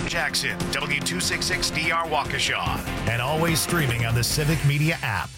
Jackson, W266DR Waukesha, and always streaming on the Civic Media app.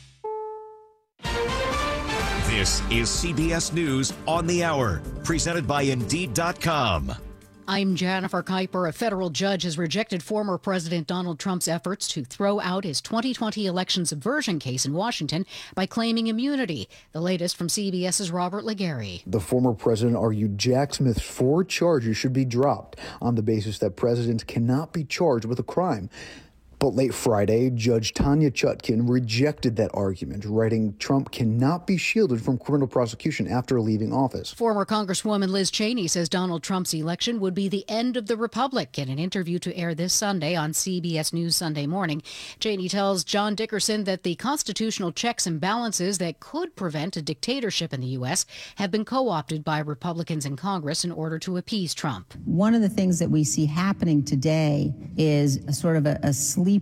This is CBS News on the Hour, presented by Indeed.com. I'm Jennifer Kuiper. A federal judge has rejected former President Donald Trump's efforts to throw out his 2020 election subversion case in Washington by claiming immunity. The latest from CBS's Robert Legary. The former president argued Jack Smith's 4 charges should be dropped on the basis that presidents cannot be charged with a crime. But late Friday, Judge Tanya Chutkin rejected that argument, writing Trump cannot be shielded from criminal prosecution after leaving office. Former Congresswoman Liz Cheney says Donald Trump's election would be the end of the republic. In an interview to air this Sunday on CBS News Sunday Morning, Cheney tells John Dickerson that the constitutional checks and balances that could prevent a dictatorship in the U.S. have been co-opted by Republicans in Congress in order to appease Trump. One of the things that we see happening today is a sort of a sleepwalking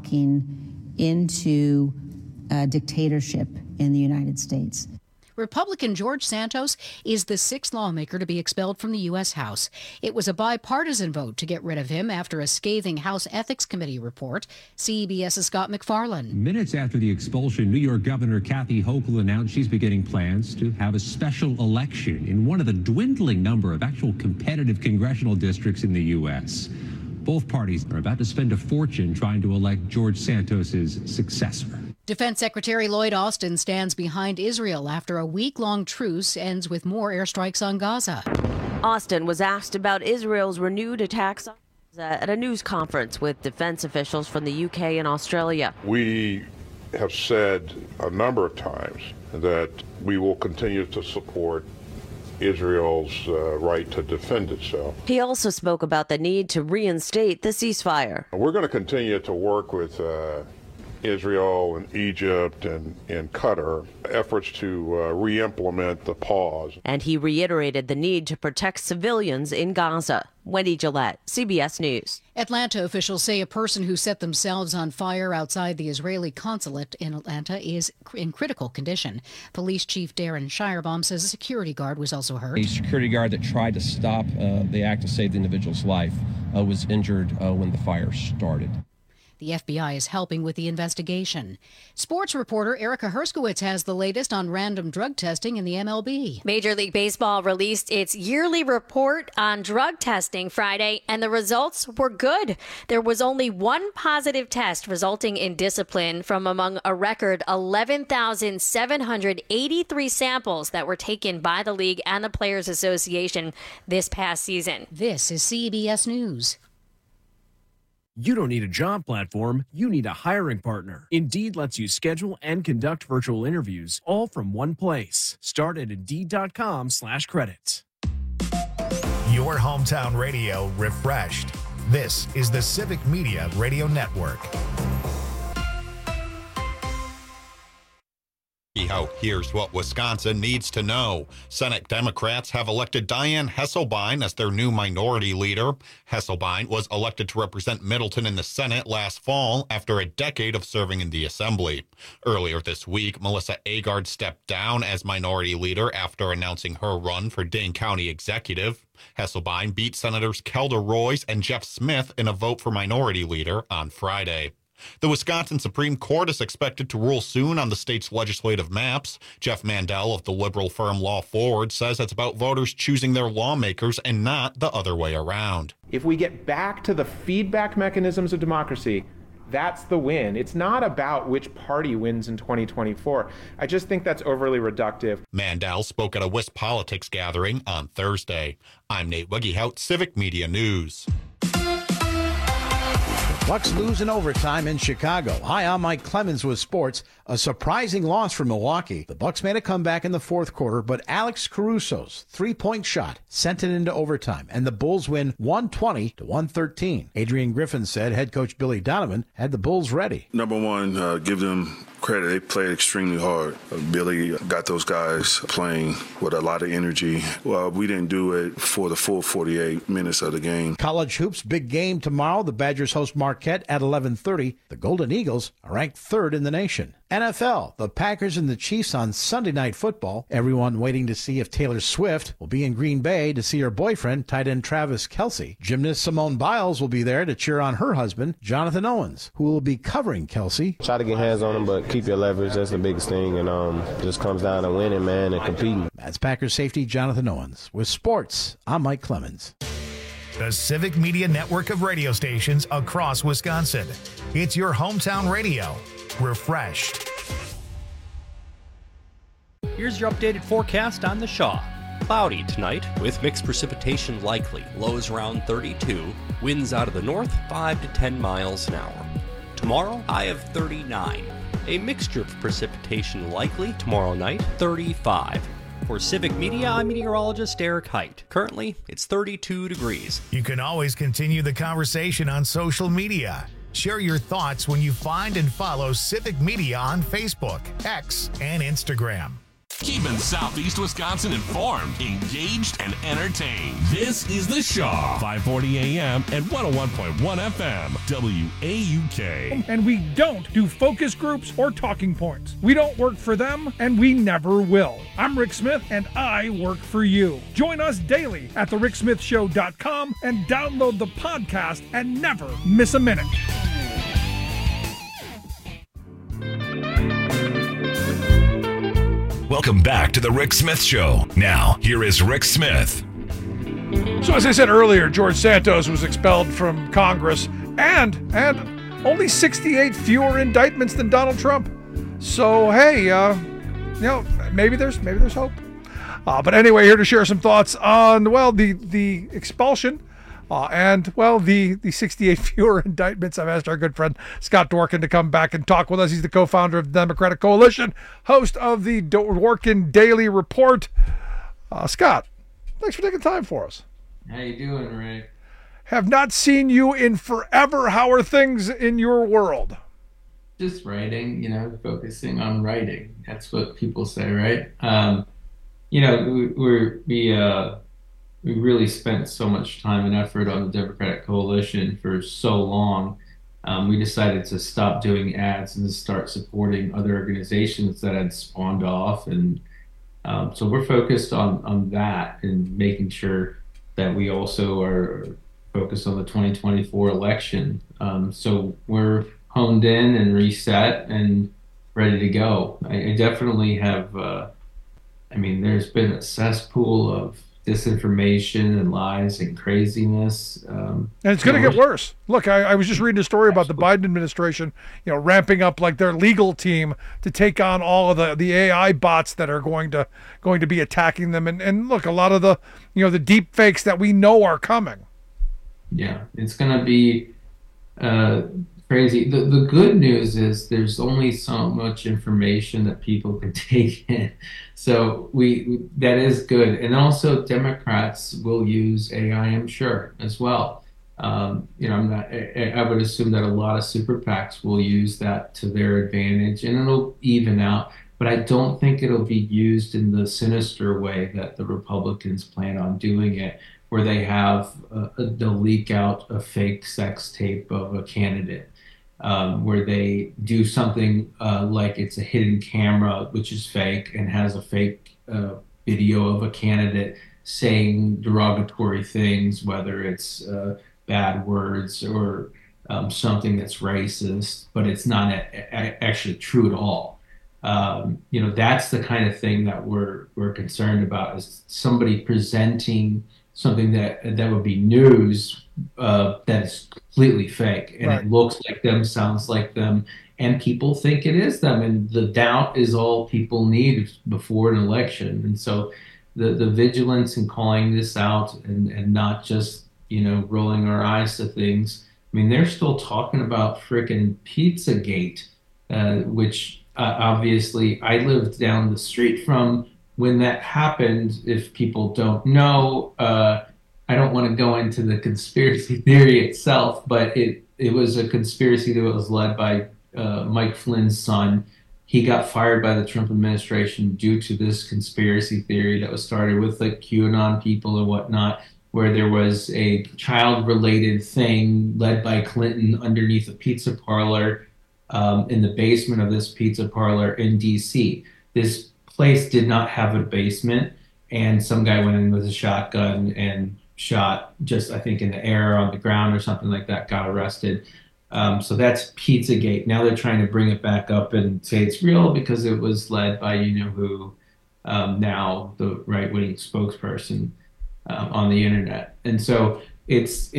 into dictatorship in the United States. Republican George Santos is the 6th lawmaker to be expelled from the U.S. House. It was a bipartisan vote to get rid of him after a scathing House Ethics Committee report. CBS's Scott McFarland. Minutes after the expulsion, New York Governor Kathy Hochul announced she's beginning plans to have a special election in one of the dwindling number of actual competitive congressional districts in the U.S. Both parties are about to spend a fortune trying to elect George Santos's successor. Defense Secretary Lloyd Austin stands behind Israel after a week-long truce ends with more airstrikes on Gaza. Austin was asked about Israel's renewed attacks on Gaza at a news conference with defense officials from the UK and Australia. We have said a number of times that we will continue to support Israel's right to defend itself. He also spoke about the need to reinstate the ceasefire. We're going to continue to work with Israel and Egypt and Qatar, efforts to re-implement the pause. And he reiterated the need to protect civilians in Gaza. Wendy Gillette, CBS News. Atlanta officials say a person who set themselves on fire outside the Israeli consulate in Atlanta is in critical condition. Police Chief Darren Shirebaum says a security guard was also hurt. A security guard that tried to stop the act to save the individual's life was injured when the fire started. The FBI is helping with the investigation. Sports reporter Erica Herskowitz has the latest on random drug testing in the MLB. Major League Baseball released its yearly report on drug testing Friday, and the results were good. There was only one positive test resulting in discipline from among a record 11,783 samples that were taken by the league and the Players Association this past season. This is CBS News. You don't need a job platform, you need a hiring partner. Indeed lets you schedule and conduct virtual interviews all from one place. Start at Indeed.com/credits. Your hometown radio refreshed. This is the Civic Media Radio Network. Here's what Wisconsin needs to know. Senate Democrats have elected Diane Hesselbein as their new minority leader. Hesselbein was elected to represent Middleton in the Senate last fall after a decade of serving in the Assembly. Earlier this week, Melissa Agard stepped down as minority leader after announcing her run for Dane County Executive. Hesselbein beat Senators Kelda Royce and Jeff Smith in a vote for minority leader on Friday. The Wisconsin Supreme Court is expected to rule soon on the state's legislative maps. Jeff Mandel of the liberal firm Law Forward says it's about voters choosing their lawmakers and not the other way around. If we get back to the feedback mechanisms of democracy, that's the win. It's not about which party wins in 2024. I just think that's overly reductive. Mandel spoke at a WisPolitics gathering on Thursday. I'm Nate Wegehout, Civic Media News. Bucks lose in overtime in Chicago. Hi, I'm Mike Clemens with sports. A surprising loss for Milwaukee. The Bucks made a comeback in the fourth quarter, but Alex Caruso's three-point shot sent it into overtime, and the Bulls win 120-113. Adrian Griffin said head coach Billy Donovan had the Bulls ready. Number one, give them credit. They played extremely hard. Billy got those guys playing with a lot of energy. Well, we didn't do it for the full 48 minutes of the game. College hoops, big game tomorrow. The Badgers host Marquette at 11:30. The Golden Eagles are ranked third in the nation. NFL, the Packers and the Chiefs on Sunday Night Football. Everyone waiting to see if Taylor Swift will be in Green Bay to see her boyfriend, tight end Travis Kelce. Gymnast Simone Biles will be there to cheer on her husband, Jonathan Owens, who will be covering Kelce. Try to get hands on him, but keep your leverage. That's the biggest thing. And just comes down to winning, man, and competing. That's Packers safety Jonathan Owens. With sports, I'm Mike Clemens. The Civic Media network of radio stations across Wisconsin. It's your hometown radio. Refreshed. Here's your updated forecast on the Shaw. Cloudy tonight with mixed precipitation likely. Lows around 32. Winds out of the north 5 to 10 miles an hour. Tomorrow, high of 39. A mixture of precipitation likely tomorrow night, 35. For Civic Media, I'm meteorologist Eric Height. Currently, it's 32 degrees. You can always continue the conversation on social media. Share your thoughts when you find and follow Civic Media on Facebook, X, and Instagram. Keeping Southeast Wisconsin informed, engaged, and entertained. This is The Shaw, 540 AM and 101.1 FM, WAUK. And we don't do focus groups or talking points. We don't work for them, and we never will. I'm Rick Smith, and I work for you. Join us daily at thericksmithshow.com and download the podcast and never miss a minute. Welcome back to the Rick Smith Show. Now, here is Rick Smith. So as I said earlier, George Santos was expelled from Congress and only 68 fewer indictments than Donald Trump. So, hey, maybe there's hope. But anyway, here to share some thoughts on, well, the expulsion and the 68 fewer indictments. I've asked our good friend Scott Dworkin to come back and talk with us. He's the co-founder of the Democratic Coalition, host of the Dworkin Daily Report. Scott, thanks for taking time for us. How you doing, Ray? Have not seen you in forever. How are things in your world? Just writing, focusing on writing. That's what people say, right? We really spent so much time and effort on the Democratic Coalition for so long. We decided to stop doing ads and to start supporting other organizations that had spawned off. And so we're focused on that and making sure that we also are focused on the 2024 election. So we're honed in and reset and ready to go. I definitely have, there's been a cesspool of disinformation and lies and craziness. And it's going to get worse. Look, I was just reading a story about the Biden administration, ramping up like their legal team to take on all of the AI bots that are going to be attacking them. And look, a lot of the deep fakes that we know are coming. Yeah, it's going to be crazy. The good news is there's only so much information that people can take in. So that is good. And also Democrats will use AI, I'm sure, as well. I would assume that a lot of super PACs will use that to their advantage and it'll even out. But I don't think it'll be used in the sinister way that the Republicans plan on doing it, where they have they'll leak out a fake sex tape of a candidate. Where they do something like it's a hidden camera, which is fake, and has a fake video of a candidate saying derogatory things, whether it's bad words or something that's racist, but it's not actually true at all. That's the kind of thing that we're concerned about, is somebody presenting something that would be news that is completely fake, and right. It looks like them, sounds like them, and people think it is them, and the doubt is all people need before an election. And so the vigilance in calling this out and not just rolling our eyes to things. They're still talking about frickin' Pizzagate, which obviously I lived down the street from when that happened. If people don't know, I don't want to go into the conspiracy theory itself, but it was a conspiracy that was led by Mike Flynn's son. He got fired by the Trump administration due to this conspiracy theory that was started with like QAnon people and whatnot, where there was a child-related thing led by Clinton underneath a pizza parlor in the basement of this pizza parlor in DC. This place did not have a basement, and some guy went in with a shotgun and shot just, I think, in the air, on the ground or something like that, got arrested. So that's Pizzagate. Now they're trying to bring it back up and say it's real because it was led by you-know-who, now the right-wing spokesperson on the internet. And so it's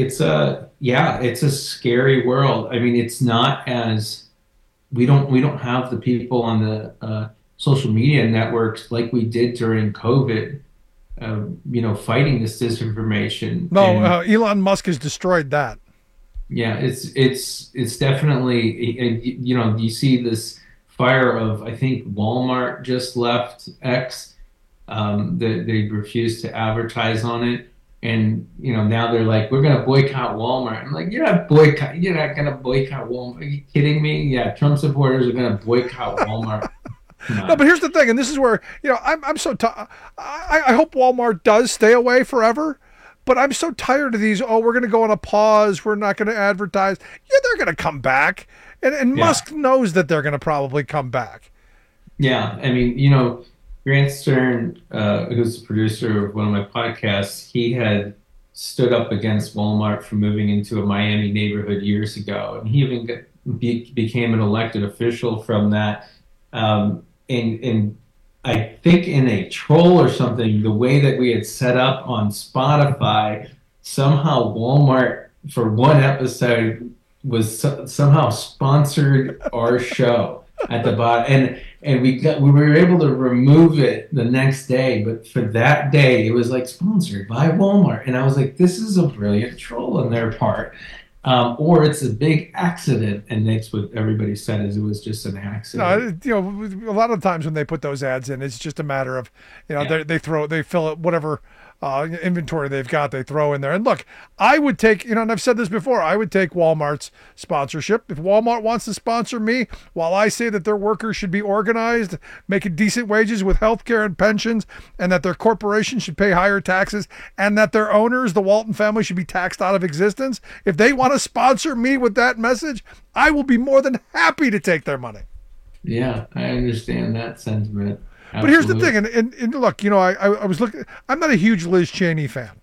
a scary world. I mean, it's not as, we don't have the people on the social media networks like we did during COVID, fighting this disinformation. No, Elon Musk has destroyed that. Yeah, it's definitely, you see this fire of, I think Walmart just left X. They refused to advertise on it. And, now they're like, we're going to boycott Walmart. I'm like, you're not going to boycott Walmart. Are you kidding me? Yeah, Trump supporters are going to boycott Walmart. No, but here's the thing, and this is where, I'm so I hope Walmart does stay away forever, but I'm so tired of these, we're going to go on a pause, we're not going to advertise. Yeah, they're going to come back, and Musk knows that they're going to probably come back. Yeah, I mean, Grant Stern, who's the producer of one of my podcasts, he had stood up against Walmart for moving into a Miami neighborhood years ago, and he even became an elected official from that. And I think in a troll or something, the way that we had set up on Spotify, somehow Walmart for one episode was somehow sponsored our show at the bottom, and we were able to remove it the next day, but for that day it was like sponsored by Walmart, and I was like, this is a brilliant troll on their part. Or it's a big accident, and that's what everybody said, is it was just an accident. No, a lot of times when they put those ads in, it's just a matter of, they fill it, whatever inventory they've got, they throw in there. And look, I would take, and I've said this before, I would take Walmart's sponsorship. If Walmart wants to sponsor me, while I say that their workers should be organized, making decent wages with health care and pensions, and that their corporation should pay higher taxes, and that their owners, the Walton family, should be taxed out of existence, if they want to sponsor me with that message, I will be more than happy to take their money. Yeah, I understand that sentiment. Absolutely. But here's the thing, and look, I was looking, I'm not a huge Liz Cheney fan.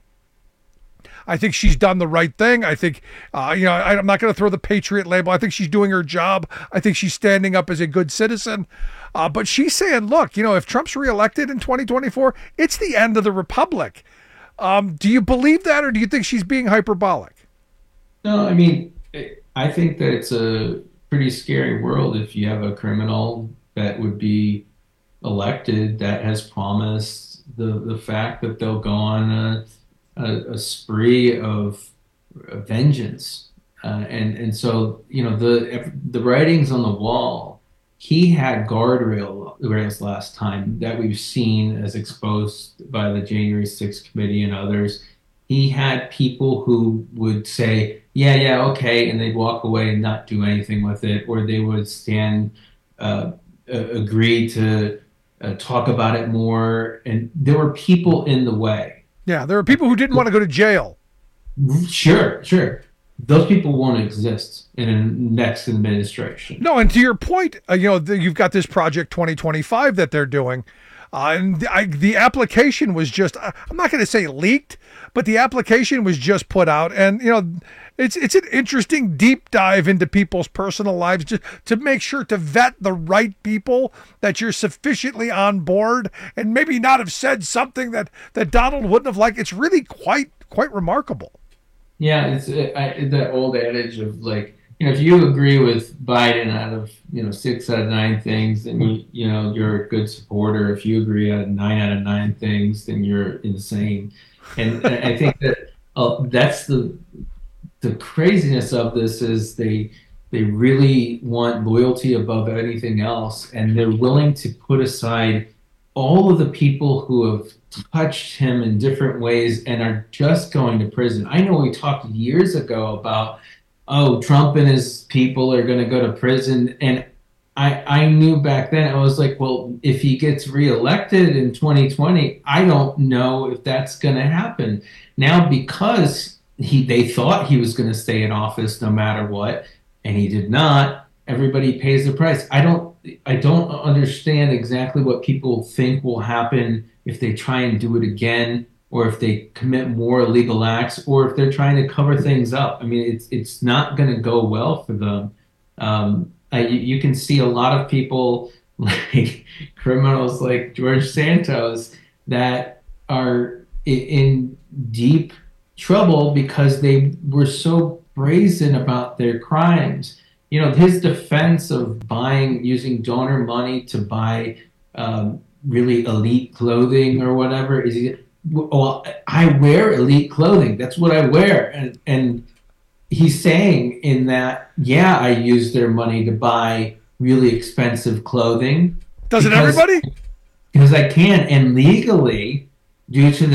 I think she's done the right thing. I think, I'm not going to throw the patriot label. I think she's doing her job. I think she's standing up as a good citizen. But she's saying, look, if Trump's reelected in 2024, it's the end of the republic. Do you believe that, or do you think she's being hyperbolic? No, I mean, I think that it's a pretty scary world if you have a criminal that would be elected that has promised the fact that they'll go on a spree of vengeance, and so the writings on the wall. He had guardrails last time that we've seen as exposed by the January 6th committee and others. He had people who would say, yeah, okay, and they'd walk away and not do anything with it, or they would agree to talk about it more, and there were people in the way. Yeah, there are people who didn't want to go to jail. Sure. Those people won't exist in a next administration. No, and to your point, you've got this Project 2025 that they're doing, and the application was just, I'm not going to say leaked, but the application was just put out, and it's an interesting deep dive into people's personal lives, just to make sure to vet the right people, that you're sufficiently on board, and maybe not have said something that Donald wouldn't have liked. It's really quite remarkable. Yeah, it's that old adage of like, if you agree with Biden out of 6 out of 9 things, then you're a good supporter. If you agree on 9 out of 9 things, then you're insane. And I think that that's the craziness of this, is they really want loyalty above anything else, and they're willing to put aside all of the people who have touched him in different ways and are just going to prison. I know we talked years ago about, Trump and his people are going to go to prison, and I knew back then, I was like, well, if he gets reelected in 2020, I don't know if that's going to happen. Now, because they thought he was going to stay in office no matter what, and he did not, everybody pays the price. I don't understand exactly what people think will happen if they try and do it again, or if they commit more illegal acts, or if they're trying to cover things up. I mean, it's not going to go well for them. You can see a lot of people, like criminals like George Santos, that are in deep trouble because they were so brazen about their crimes. You know, his defense of using donor money to buy really elite clothing or whatever is, well, I wear elite clothing. That's what I wear. And he's saying in that, yeah, I use their money to buy really expensive clothing. Doesn't everybody? Because I can. And legally, due to the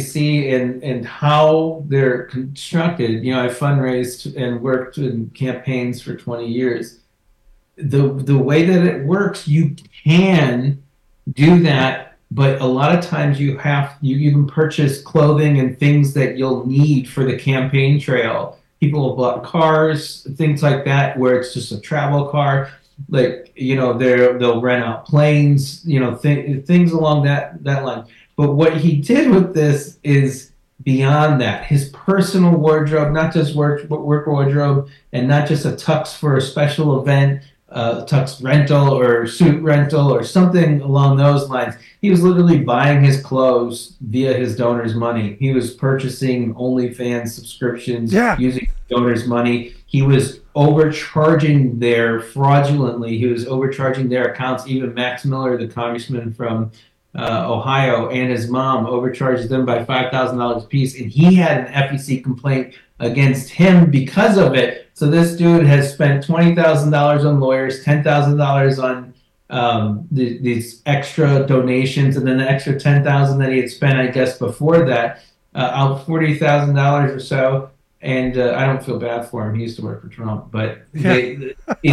FEC and how they're constructed, you know, I fundraised and worked in campaigns for 20 years. The way that it works, you can do that, but a lot of times you can purchase clothing and things that you'll need for the campaign trail. People have bought cars, things like that, where it's just a travel car. Like, you know, they'll rent out planes, you know, things along that line. But what he did with this is beyond that. His personal wardrobe, not just work wardrobe, and not just a tux for a special event, tux rental or suit rental or something along those lines. He was literally buying his clothes via his donors' money. He was purchasing OnlyFans subscriptions using donors' money. He was overcharging fraudulently. He was overcharging their accounts. Even Max Miller, the congressman from Ohio, and his mom overcharged them by $5,000 a piece, and he had an FEC complaint against him because of it. So this dude has spent $20,000 on lawyers, $10,000 on these extra donations, and then the extra $10,000 that he had spent, I guess, before that, out $40,000 or so. And I don't feel bad for him. He used to work for Trump, but it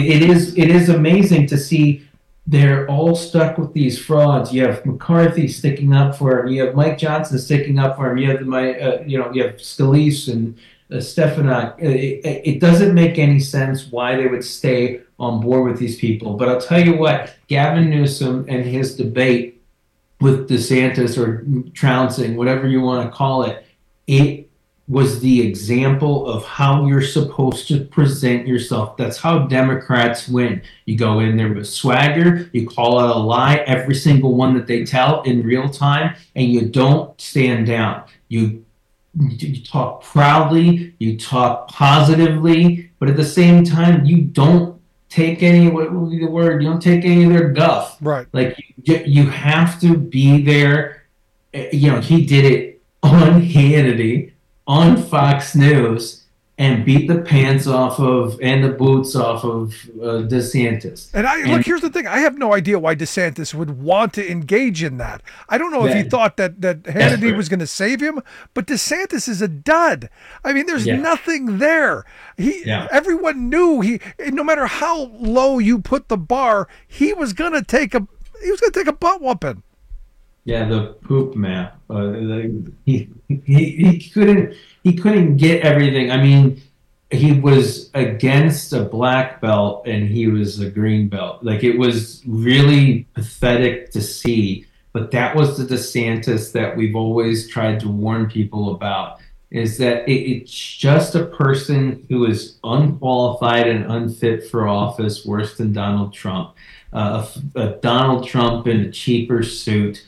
is amazing to see. They're all stuck with these frauds. You have McCarthy sticking up for him. You have Mike Johnson sticking up for him. You have you have Scalise and Stefanik. It doesn't make any sense why they would stay on board with these people. But I'll tell you what, Gavin Newsom and his debate with DeSantis, or trouncing, whatever you want to call it, it was the example of how you're supposed to present yourself. That's how Democrats win. You go in there with swagger, you call out a lie, every single one that they tell in real time, and you don't stand down. You talk proudly, you talk positively, but at the same time, you don't take any, what would be the word? You don't take any of their guff. Right. Like, you have to be there. You know, he did it on Hannity, on Fox News, and beat the pants off of and the boots off of DeSantis. And look, here's the thing. I have no idea why DeSantis would want to engage in that. I don't know if he thought that Hannity was going to save him, but DeSantis is a dud. I mean, there's nothing there. Everyone knew no matter how low you put the bar, he was going to take a butt whooping. Yeah, the poop map. He couldn't get everything. I mean, he was against a black belt and he was a green belt. Like, it was really pathetic to see. But that was the DeSantis that we've always tried to warn people about. Is that it's just a person who is unqualified and unfit for office, worse than Donald Trump. A Donald Trump in a cheaper suit.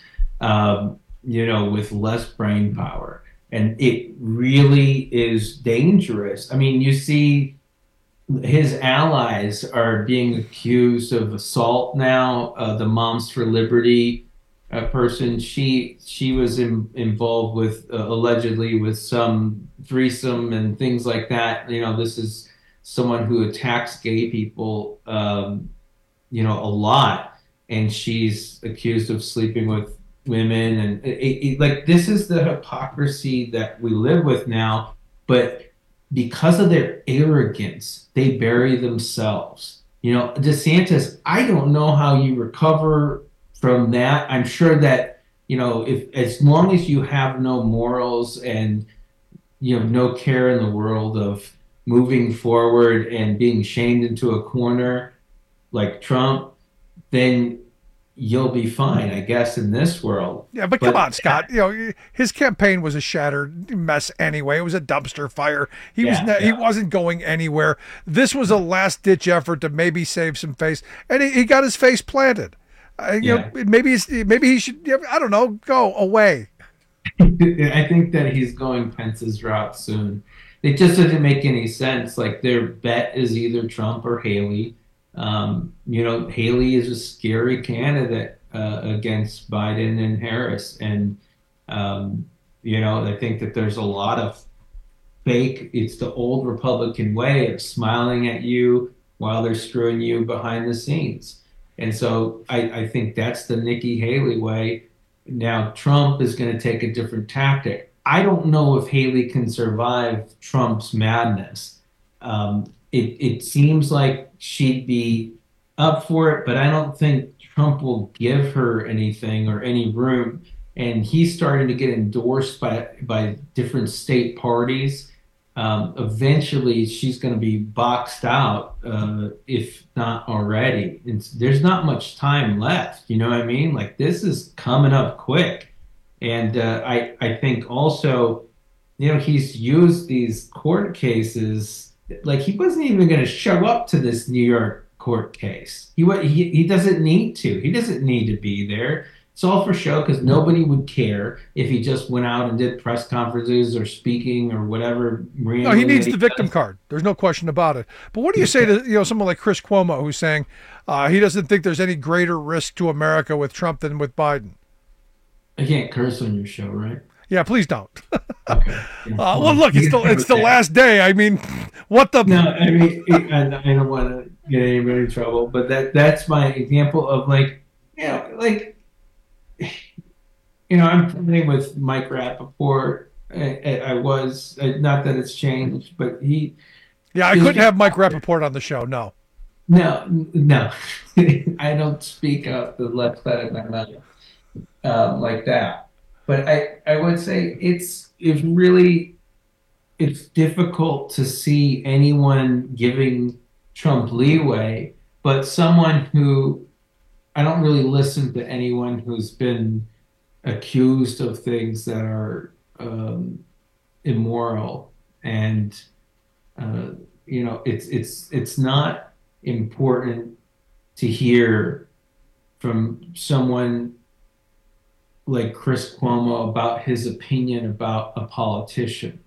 With less brain power. And it really is dangerous. I mean, you see his allies are being accused of assault now. The Moms for Liberty person, she was involved with, allegedly, with some threesome and things like that. You know, this is someone who attacks gay people, a lot. And she's accused of sleeping with women, and like, this is the hypocrisy that we live with now. But because of their arrogance, they bury themselves. You know, DeSantis, I don't know how you recover from that. I'm sure that, if as long as you have no morals and no care in the world of moving forward and being shamed into a corner, like Trump, then you'll be fine, I guess, in this world. Yeah, but come on, Scott. His campaign was a shattered mess anyway. It was a dumpster fire. He wasn't going anywhere. This was a last-ditch effort to maybe save some face, and he got his face planted. Maybe he should. I don't know. Go away. I think that he's going Pence's route soon. It just doesn't make any sense. Like, their bet is either Trump or Haley. Haley is a scary candidate against Biden and Harris. And, I think that there's a lot of fake. It's the old Republican way of smiling at you while they're screwing you behind the scenes. And so I think that's the Nikki Haley way. Now, Trump is going to take a different tactic. I don't know if Haley can survive Trump's madness. It seems like she'd be up for it, but I don't think Trump will give her anything or any room. And he's starting to get endorsed by different state parties. Eventually, she's going to be boxed out, if not already. There's not much time left. You know what I mean? Like, this is coming up quick. And I think also, he's used these court cases. Like, he wasn't even going to show up to this New York court case. He doesn't need to. He doesn't need to be there. It's all for show, because nobody would care if he just went out and did press conferences or speaking or whatever. No, he needs the victim card. There's no question about it. But what do you say to someone like Chris Cuomo, who's saying he doesn't think there's any greater risk to America with Trump than with Biden? I can't curse on your show, right? Yeah, please don't. Okay. Well, look, it's the last day. I mean, what the? No, I mean, I don't want to get anybody in trouble, but that's my example of I'm playing with Mike Rappaport. I was, not that it's changed, but he. Yeah, I couldn't have Mike Rappaport on the show. No. No. I don't speak out the left side of my mouth like that. But I would say it's difficult to see anyone giving Trump leeway, but someone who, I don't really listen to anyone who's been accused of things that are immoral, and it's not important to hear from someone like Chris Cuomo about his opinion about a politician.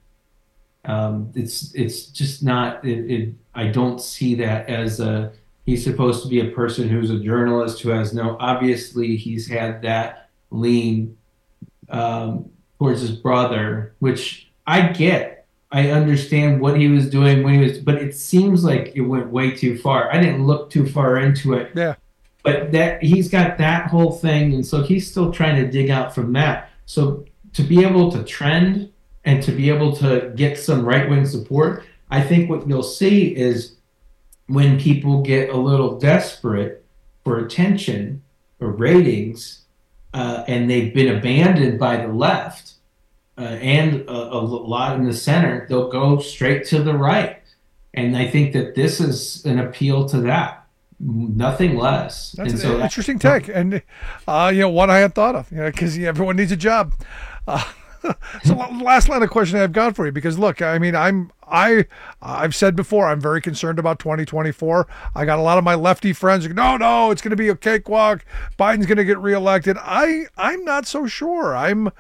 It's just not. I don't see that as he's supposed to be a person who's a journalist who has obviously he's had that lean towards his brother, which I get. I understand what he was doing but it seems like it went way too far. I didn't look too far into it. Yeah. But that he's got that whole thing, and so he's still trying to dig out from that. So to be able to trend and to be able to get some right-wing support, I think what you'll see is when people get a little desperate for attention or ratings, and they've been abandoned by the left and a lot in the center, they'll go straight to the right. And I think that this is an appeal to that. Nothing less. That's an interesting take, and one I hadn't thought of, because everyone needs a job. So last line of question I've got for you, because look, I mean, I've said before, I'm very concerned about 2024. I got a lot of my lefty friends who go, no, it's going to be a cakewalk. Biden's going to get reelected. I'm not so sure. I'm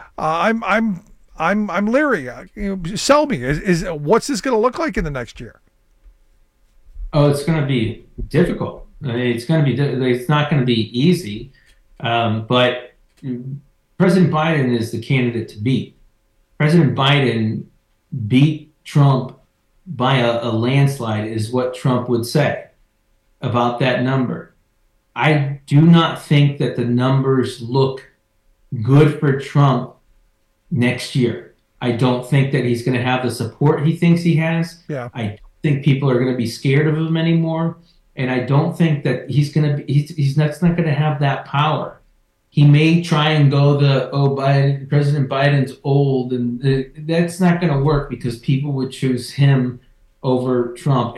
leery. Sell me. Is what's this going to look like in the next year? Oh, it's going to be difficult. It's not going to be easy. But President Biden is the candidate to beat. President Biden beat Trump by a landslide, is what Trump would say about that number. I do not think that the numbers look good for Trump next year. I don't think that he's going to have the support he thinks he has. Yeah. I don't think people are going to be scared of him anymore. And I don't think that he's not going to have that power. He may try and go President Biden's old, and that's not going to work because people would choose him over Trump. And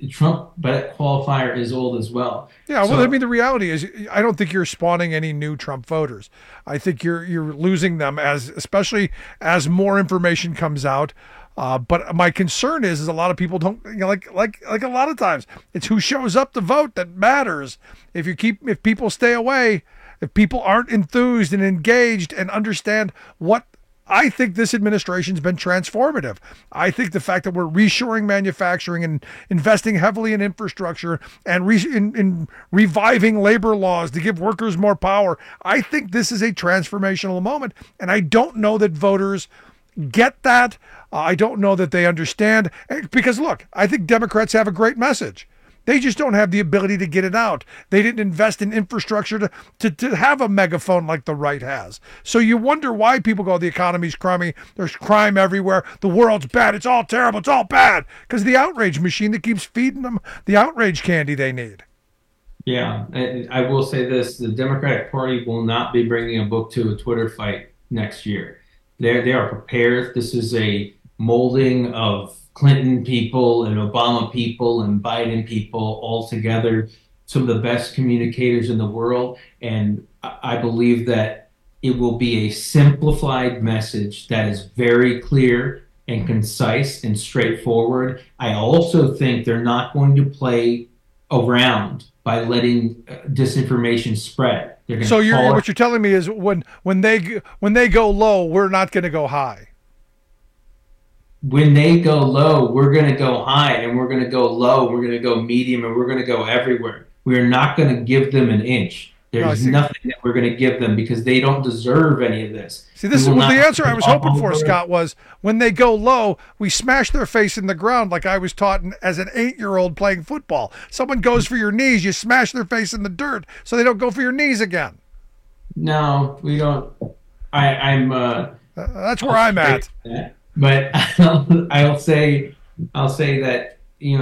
Trump qualifier is old as well. Yeah, well, I mean, the reality is, I don't think you're spawning any new Trump voters. I think you're losing them, especially as more information comes out. But my concern is a lot of people don't, like a lot of times, it's who shows up to vote that matters. If people stay away, if people aren't enthused and engaged and understand what. I think this administration's been transformative. I think the fact that we're reshoring manufacturing and investing heavily in infrastructure and in reviving labor laws to give workers more power, I think this is a transformational moment. And I don't know that voters get that. I don't know that they understand. Because look, I think Democrats have a great message. They just don't have the ability to get it out. They didn't invest in infrastructure to have a megaphone like the right has. So you wonder why people go, the economy's crummy, there's crime everywhere, the world's bad, it's all terrible, it's all bad. Because the outrage machine that keeps feeding them the outrage candy they need. Yeah, I will say this, the Democratic Party will not be bringing a book to a Twitter fight next year. They are prepared. This is a molding of Clinton people and Obama people and Biden people all together, some of the best communicators in the world. And I believe that it will be a simplified message that is very clear and concise and straightforward. I also think they're not going to play around by letting disinformation spread. So what you're telling me is when they go low, we're not going to go high. When they go low, we're going to go high, and we're going to go low, we're going to go medium, and we're going to go everywhere. We're not going to give them an inch. There's nothing that we're going to give them because they don't deserve any of this. See, this was the answer I was hoping for, Scott, was when they go low, we smash their face in the ground like I was taught as an 8-year-old playing football. Someone goes for your knees, you smash their face in the dirt so they don't go for your knees again. No, we don't. That's where I'm at. But I'll say that,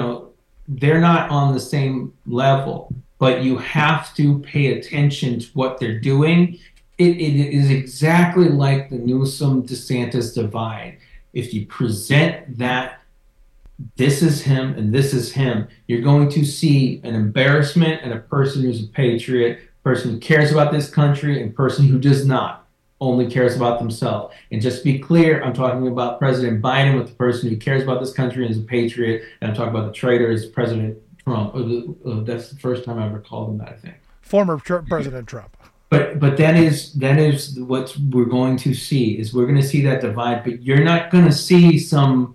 they're not on the same level, but you have to pay attention to what they're doing. It is exactly like the Newsom-DeSantis divide. If you present that this is him and this is him, you're going to see an embarrassment and a person who's a patriot, person who cares about this country, and person who does not. Only cares about themselves. And just to be clear, I'm talking about President Biden with the person who cares about this country and is a patriot, and I'm talking about the traitor as President Trump. That's the first time I ever called him that, I think. Former President Trump. But that is what we're going to see, is we're going to see that divide, but you're not going to see them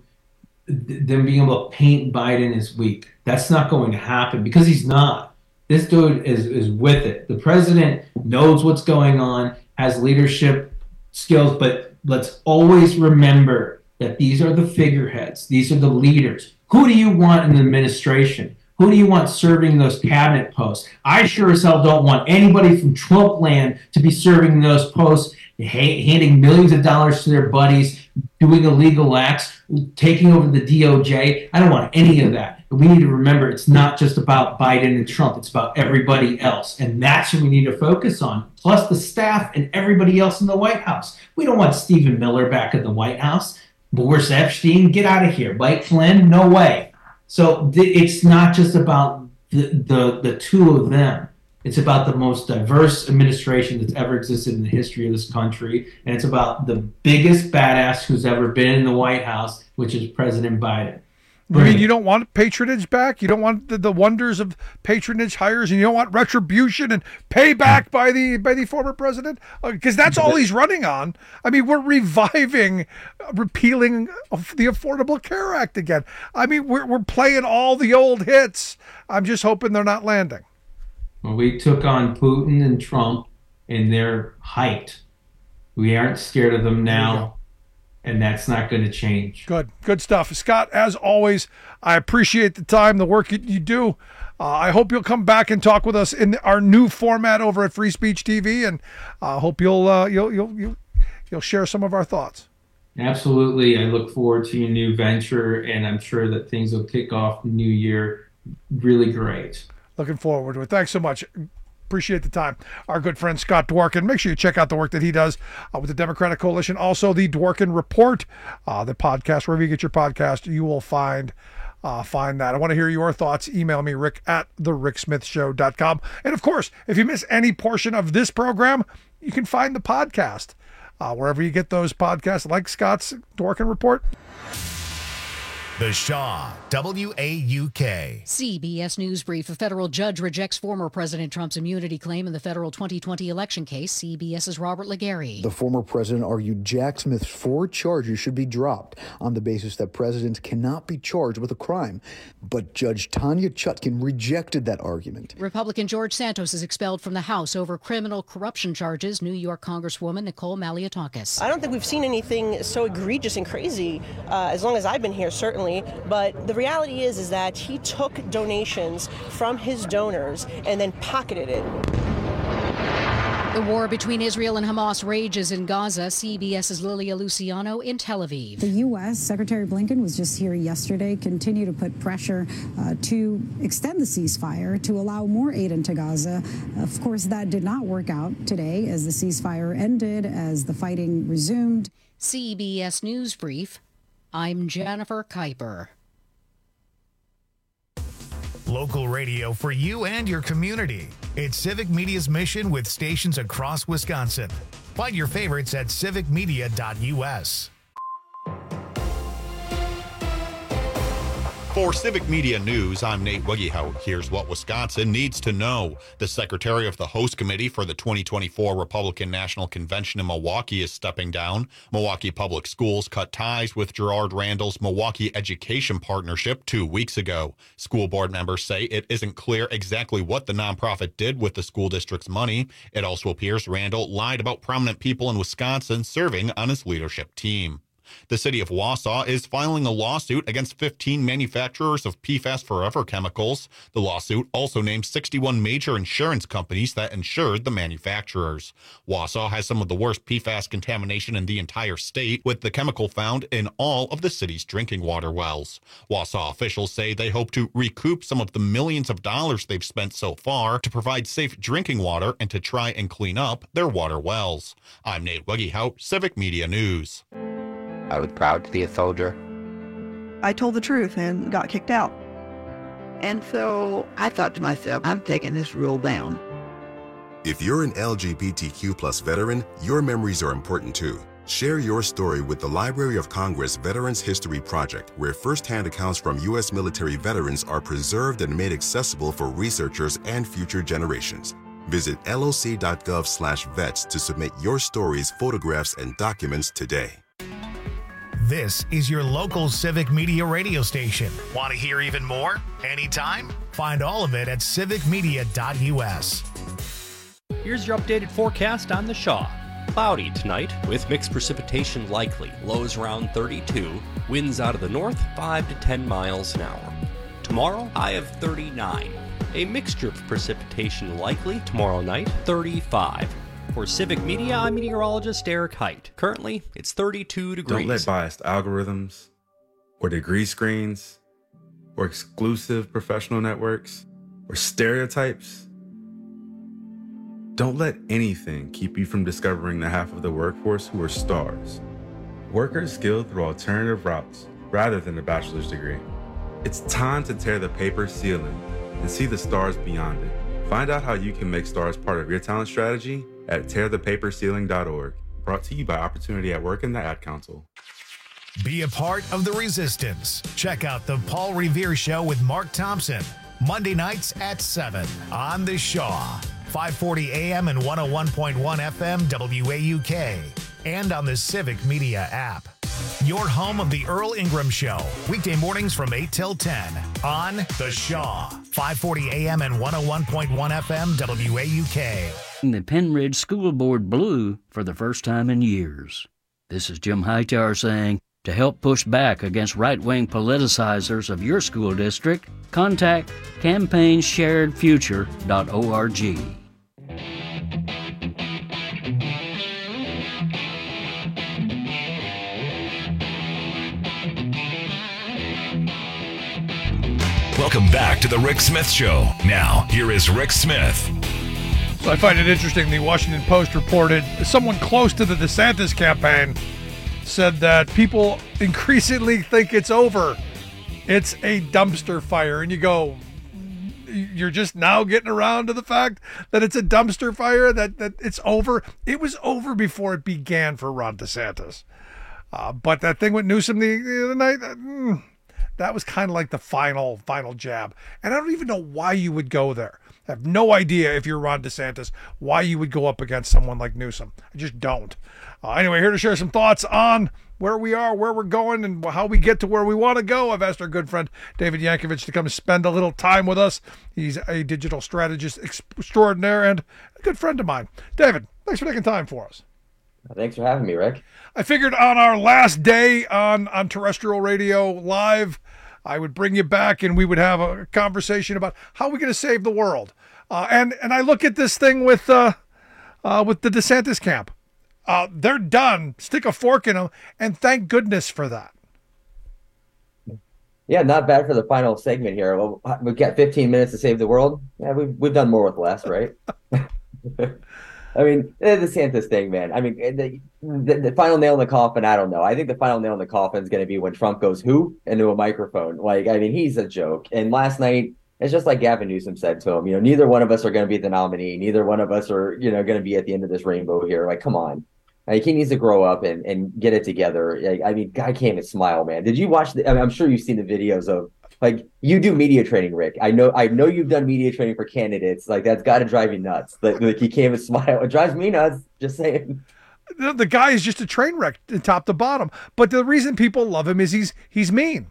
being able to paint Biden as weak. That's not going to happen because he's not. This dude is with it. The president knows what's going on, has leadership skills, but let's always remember that these are the figureheads. These are the leaders. Who do you want in the administration? Who do you want serving those cabinet posts? I sure as hell don't want anybody from Trump land to be serving those posts, handing millions of dollars to their buddies, doing illegal acts, taking over the DOJ. I don't want any of that. But we need to remember it's not just about Biden and Trump. It's about everybody else. And that's what we need to focus on, plus the staff and everybody else in the White House. We don't want Stephen Miller back at the White House. Boris Epshteyn, get out of here. Mike Flynn, no way. So it's not just about the two of them. It's about the most diverse administration that's ever existed in the history of this country. And it's about the biggest badass who's ever been in the White House, which is President Biden. I mean, you don't want patronage back? You don't want the wonders of patronage hires, and you don't want retribution and payback by the former president? Because that's all he's running on. I mean, we're reviving, repealing the Affordable Care Act again. I mean, we're playing all the old hits. I'm just hoping they're not landing. Well, we took on Putin and Trump in their height. We aren't scared of them now. And that's not going to change. Good stuff. Scott, as always, I appreciate the time, the work you do. I hope you'll come back and talk with us in our new format over at Free Speech TV, and I hope you'll share some of our thoughts. Absolutely. I look forward to your new venture, and I'm sure that things will kick off the new year really great. Looking forward to it. Thanks so much. Appreciate the time. Our good friend Scott Dworkin. Make sure you check out the work that he does with the Democratic Coalition. Also, the Dworkin Report, the podcast, wherever you get your podcast, you will find find that. I want to hear your thoughts. Email me, rick@thericksmithshow.com. And of course, if you miss any portion of this program, you can find the podcast wherever you get those podcasts, like Scott's Dworkin Report. The Shaw, WAUK. CBS News Brief. A federal judge rejects former President Trump's immunity claim in the federal 2020 election case. CBS's Robert Legary. The former president argued Jack Smith's 4 charges should be dropped on the basis that presidents cannot be charged with a crime. But Judge Tanya Chutkin rejected that argument. Republican George Santos is expelled from the House over criminal corruption charges. New York Congresswoman Nicole Malliotakis. I don't think we've seen anything so egregious and crazy as long as I've been here, certainly. But the reality is that he took donations from his donors and then pocketed it. The war between Israel and Hamas rages in Gaza. CBS's Lilia Luciano in Tel Aviv. The U.S. Secretary Blinken was just here yesterday, continue to put pressure to extend the ceasefire, to allow more aid into Gaza. Of course, that did not work out today as the ceasefire ended, as the fighting resumed. CBS News Brief. I'm Jennifer Kuiper. Local radio for you and your community. It's Civic Media's mission with stations across Wisconsin. Find your favorites at civicmedia.us. For Civic Media News, I'm Nate Wiggyhout. Here's what Wisconsin needs to know. The secretary of the host committee for the 2024 Republican National Convention in Milwaukee is stepping down. Milwaukee Public Schools cut ties with Gerard Randall's Milwaukee Education Partnership 2 weeks ago. School board members say it isn't clear exactly what the nonprofit did with the school district's money. It also appears Randall lied about prominent people in Wisconsin serving on his leadership team. The city of Wausau is filing a lawsuit against 15 manufacturers of PFAS Forever chemicals. The lawsuit also names 61 major insurance companies that insured the manufacturers. Wausau has some of the worst PFAS contamination in the entire state, with the chemical found in all of the city's drinking water wells. Wausau officials say they hope to recoup some of the millions of dollars they've spent so far to provide safe drinking water and to try and clean up their water wells. I'm Nate Wiggyhout, Civic Media News. I was proud to be a soldier. I told the truth and got kicked out. And so I thought to myself, I'm taking this rule down. If you're an LGBTQ+ veteran, your memories are important too. Share your story with the Library of Congress Veterans History Project, where firsthand accounts from U.S. military veterans are preserved and made accessible for researchers and future generations. Visit loc.gov/vets to submit your stories, photographs, and documents today. This is your local Civic Media radio station. Want to hear even more? Anytime? Find all of it at civicmedia.us. Here's your updated forecast on the Shaw. Cloudy tonight with mixed precipitation likely. Lows around 32. Winds out of the north 5 to 10 miles an hour. Tomorrow, high of 39. A mixture of precipitation likely tomorrow night, 35. For Civic Media, I'm meteorologist Eric Height. Currently, it's 32 degrees. Don't let biased algorithms or degree screens or exclusive professional networks or stereotypes, don't let anything keep you from discovering the half of the workforce who are stars. Workers skilled through alternative routes rather than a bachelor's degree. It's time to tear the paper ceiling and see the stars beyond it. Find out how you can make stars part of your talent strategy at tearthepaperceiling.org. Brought to you by Opportunity at Work and the Ad Council. Be a part of the resistance. Check out the Paul Revere Show with Mark Thompson, Monday nights at 7 on The Shaw, 540 AM and 101.1 FM WAUK, and on the Civic Media app. Your home of the Earl Ingram Show, weekday mornings from 8 till 10 on The Shaw, 540 AM and 101.1 FM WAUK. The Penridge School Board blue for the first time in years. This is Jim Hightower saying, to help push back against right-wing politicizers of your school district, contact campaignsharedfuture.org. Welcome back to the Rick Smith Show. Now, here is Rick Smith. So I find it interesting, the Washington Post reported someone close to the DeSantis campaign said that people increasingly think it's over It's a dumpster fire. And you go, you're just now getting around to the fact that it's a dumpster fire, that it's over. It was over before it began for Ron DeSantis. But that thing with Newsom the other night, that was kind of like the final jab. And I don't even know why you would go there. I have no idea, if you're Ron DeSantis, why you would go up against someone like Newsom. I just don't. Anyway, here to share some thoughts on where we are, where we're going, and how we get to where we want to go. I've asked our good friend David Yankovich to come spend a little time with us. He's a digital strategist extraordinaire and a good friend of mine. David, thanks for taking time for us. Thanks for having me, Rick. I figured on our last day on terrestrial radio live, I would bring you back and we would have a conversation about how we're going to save the world. And I look at this thing with the DeSantis camp. They're done. Stick a fork in them, and thank goodness for that. Yeah, not bad for the final segment here. Well, we've got 15 minutes to save the world. Yeah, we've done more with less, right? I mean, the DeSantis thing, man. I mean, the final nail in the coffin, I don't know. I think the final nail in the coffin is going to be when Trump goes who into a microphone. Like, I mean, he's a joke. And last night, it's just like Gavin Newsom said to him, neither one of us are going to be the nominee. Neither one of us are, going to be at the end of this rainbow here. Like, come on. Like, he needs to grow up and get it together. Like, I mean, guy can't even smile, man. Did you watch I'm sure you've seen the videos of, like, you do media training, Rick. I know you've done media training for candidates. Like, that's got to drive you nuts. Like he can't even smile. It drives me nuts. Just saying. The guy is just a train wreck, top to bottom. But the reason people love him is he's mean.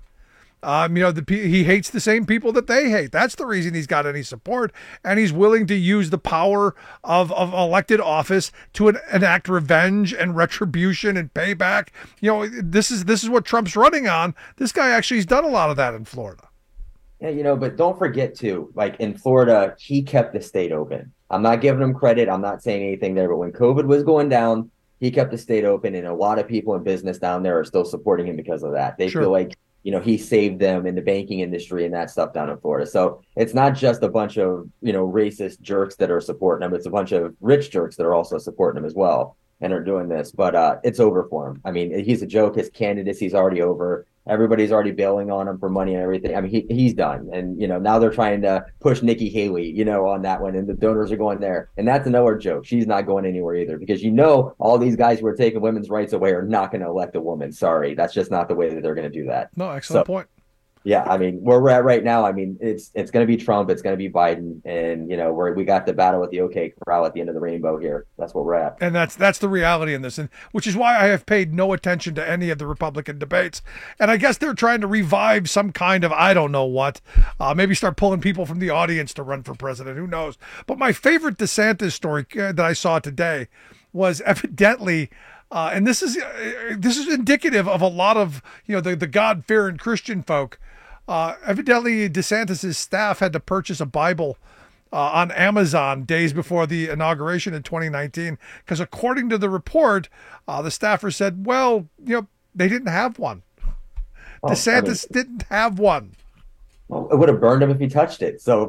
He hates the same people that they hate. That's the reason he's got any support, and he's willing to use the power of elected office to enact revenge and retribution and payback. This is what Trump's running on. This guy actually has done a lot of that in Florida. Yeah, but don't forget too, like in Florida, he kept the state open. I'm not giving him credit. I'm not saying anything there, but when COVID was going down, he kept the state open, and a lot of people in business down there are still supporting him because of that. They feel like, he saved them in the banking industry and that stuff down in Florida. So it's not just a bunch of, racist jerks that are supporting him. It's a bunch of rich jerks that are also supporting him as well and are doing this. But it's over for him. I mean, he's a joke. His candidacy's already over. Everybody's already bailing on him for money and everything. I mean, he's done. And, now they're trying to push Nikki Haley, on that one. And the donors are going there. And that's another joke. She's not going anywhere either, because, all these guys who are taking women's rights away are not going to elect a woman. Sorry. That's just not the way that they're going to do that. No, excellent point. Yeah, I mean, where we're at right now, I mean, it's going to be Trump, it's going to be Biden, and we got the battle with the OK Corral at the end of the rainbow here. That's where we're at, and that's the reality in this, and which is why I have paid no attention to any of the Republican debates. And I guess they're trying to revive some kind of I don't know what, maybe start pulling people from the audience to run for president. Who knows? But my favorite DeSantis story that I saw today was evidently. And this is indicative of a lot of the God-fearing Christian folk. Evidently, DeSantis' staff had to purchase a Bible on Amazon days before the inauguration in 2019 because, according to the report, the staffer said, "Well, they didn't have one. DeSantis didn't have one." Well, it would have burned him if he touched it. So.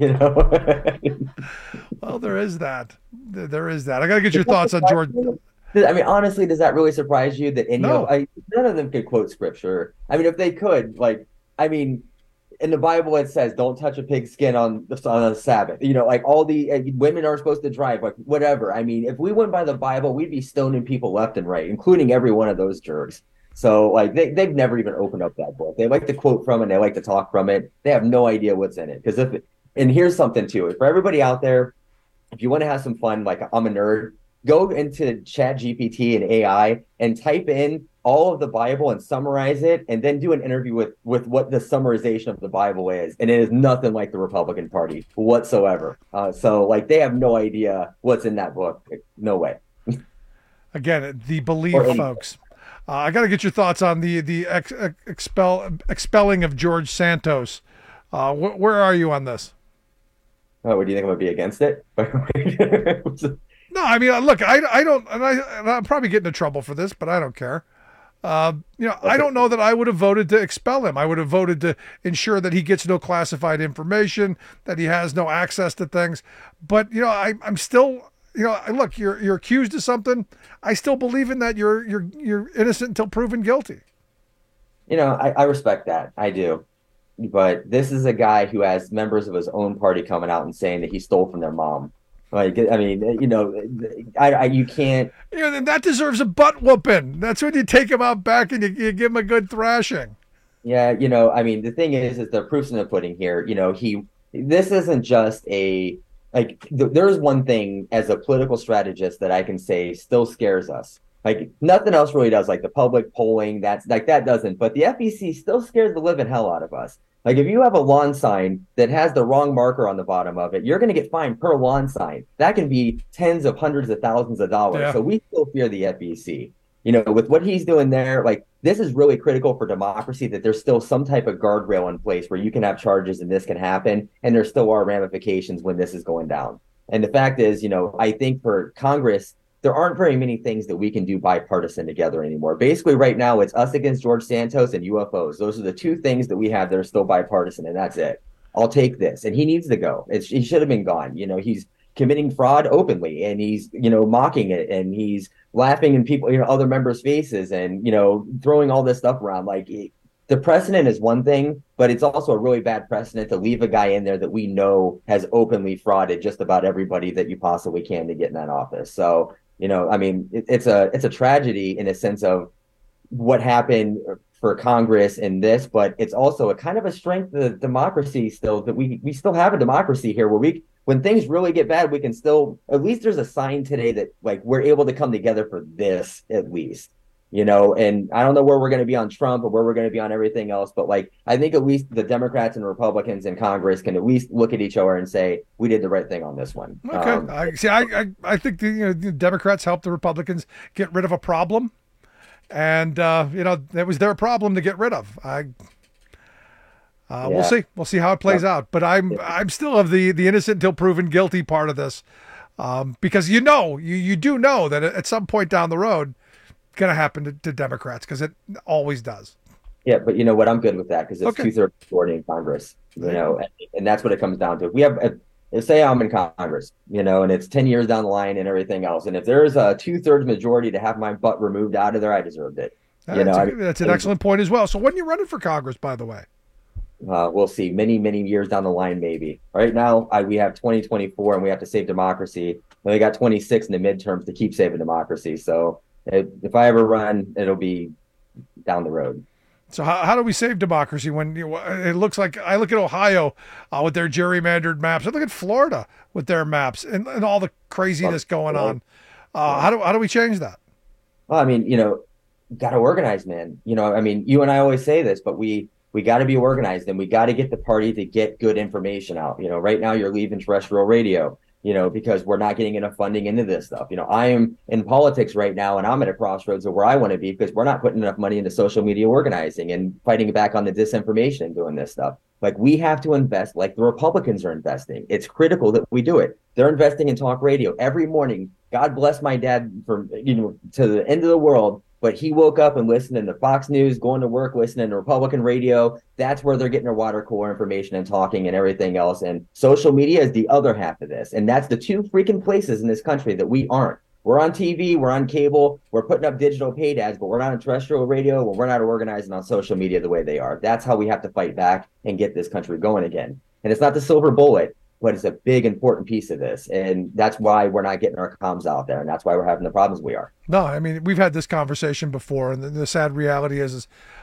Well, there is that. There is that. I got to get your thoughts on George. I mean, honestly, does that really surprise you that none of them could quote scripture? I mean, if they could, in the Bible it says, "Don't touch a pig's skin on the Sabbath." All the women are supposed to drive, whatever. I mean, if we went by the Bible, we'd be stoning people left and right, including every one of those jerks. So, they've never even opened up that book. They like to quote from it. They like to talk from it. They have no idea what's in it. And here's something too, for everybody out there, if you want to have some fun, I'm a nerd. Go into ChatGPT and AI and type in all of the Bible and summarize it, and then do an interview with what the summarization of the Bible is. And it is nothing like the Republican Party whatsoever. So they have no idea what's in that book. No way. Again, the belief, folks. I got to get your thoughts on the expelling of George Santos. Where are you on this? What do you think? I'm going to be against it? No, I mean, look, I don't, and I'm probably getting in trouble for this, but I don't care. I don't know that I would have voted to expel him. I would have voted to ensure that he gets no classified information, that he has no access to things. But I'm still, look, you're accused of something. I still believe in that you're innocent until proven guilty. I respect that. I do. But this is a guy who has members of his own party coming out and saying that he stole from their mom. Like, I mean, you can't. Then that deserves a butt whooping. That's when you take him out back and you give him a good thrashing. Yeah, I mean, the thing is the proof's in the pudding here. This isn't just there's one thing as a political strategist that I can say still scares us. Like, nothing else really does, like the public polling, that doesn't. But the FEC still scares the living hell out of us. Like, if you have a lawn sign that has the wrong marker on the bottom of it, you're going to get fined per lawn sign. That can be tens of hundreds of thousands of dollars. Yeah. So we still fear the FEC. With what he's doing there, like, this is really critical for democracy, that there's still some type of guardrail in place where you can have charges and this can happen, and there still are ramifications when this is going down. And the fact is, I think for Congress, there aren't very many things that we can do bipartisan together anymore. Basically, right now, it's us against George Santos and UFOs. Those are the two things that we have that are still bipartisan, and that's it. I'll take this. And he needs to go. He should have been gone. He's committing fraud openly, and he's, mocking it, and he's laughing in people, other members' faces, and, throwing all this stuff around. Like, the precedent is one thing, but it's also a really bad precedent to leave a guy in there that we know has openly frauded just about everybody that you possibly can to get in that office. So, I mean, it's a tragedy in a sense of what happened for Congress in this, but it's also a kind of a strength of the democracy still, that we still have a democracy here where when things really get bad, we can still, at least there's a sign today that, like, we're able to come together for this at least. And I don't know where we're going to be on Trump or where we're going to be on everything else, but, like, I think at least the Democrats and Republicans in Congress can at least look at each other and say, we did the right thing on this one. Okay. I think the Democrats helped the Republicans get rid of a problem, and it was their problem to get rid of. We'll see. We'll see how it plays out. But I'm still of the innocent until proven guilty part of this, because you do know that at some point down the road, going to happen to Democrats, because it always does. Yeah, but you know what? I'm good with that, because it's 2/3 majority in Congress. And that's what it comes down to. We have, say I'm in Congress, and it's 10 years down the line and everything else, and if there's a 2/3 majority to have my butt removed out of there, I deserved it. That's an excellent point as well. So when are you running for Congress, by the way? We'll see. Many, many years down the line, maybe. Right now, we have 2024, and we have to save democracy. And we got 26 in the midterms to keep saving democracy. So if I ever run, it'll be down the road. So how do we save democracy when it looks like, I look at Ohio with their gerrymandered maps. I look at Florida with their maps and all the craziness going on. How do we change that? Well, I mean, got to organize, man. I mean, you and I always say this, but we got to be organized, and we got to get the party to get good information out. Right now you're leaving terrestrial radio, because we're not getting enough funding into this stuff. I am in politics right now, and I'm at a crossroads of where I want to be, because we're not putting enough money into social media organizing and fighting back on the disinformation and doing this stuff. Like, we have to invest like the Republicans are investing. It's critical that we do it. They're investing in talk radio every morning. God bless my dad for, to the end of the world. But he woke up and listened to Fox News, going to work, listening to Republican radio. That's where they're getting their water cooler information and talking and everything else. And social media is the other half of this. And that's the two freaking places in this country that we aren't. We're on TV, we're on cable, we're putting up digital paid ads, but we're not on terrestrial radio, we're not organizing on social media the way they are. That's how we have to fight back and get this country going again. And it's not the silver bullet, but it's a big, important piece of this. And that's why we're not getting our comms out there. And that's why we're having the problems we are. No, I mean, we've had this conversation before. And the sad reality is